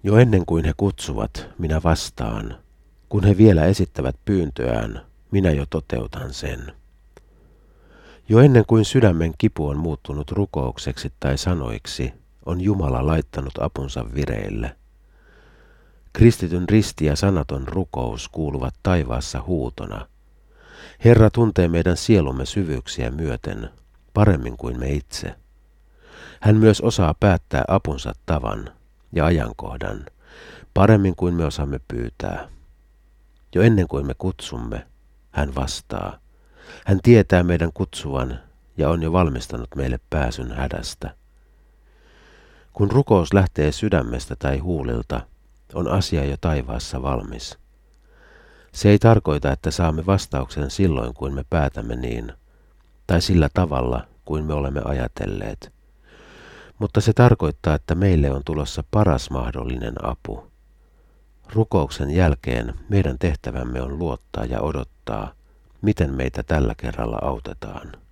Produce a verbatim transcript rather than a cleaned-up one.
Jo ennen kuin he kutsuvat, minä vastaan. Kun he vielä esittävät pyyntöään, minä jo toteutan sen. Jo ennen kuin sydämen kipu on muuttunut rukoukseksi tai sanoiksi, on Jumala laittanut apunsa vireille. Kristityn risti ja sanaton rukous kuuluvat taivaassa huutona. Herra tuntee meidän sielumme syvyyksiä myöten, paremmin kuin me itse. Hän myös osaa päättää apunsa tavan ja ajankohdan, paremmin kuin me osaamme pyytää. Jo ennen kuin me kutsumme, hän vastaa. Hän tietää meidän kutsuvan ja on jo valmistanut meille pääsyn hädästä. Kun rukous lähtee sydämestä tai huulilta, on asia jo taivaassa valmis. Se ei tarkoita, että saamme vastauksen silloin, kuin me päätämme niin, tai sillä tavalla, kuin me olemme ajatelleet. Mutta se tarkoittaa, että meille on tulossa paras mahdollinen apu. Rukouksen jälkeen meidän tehtävämme on luottaa ja odottaa, miten meitä tällä kerralla autetaan.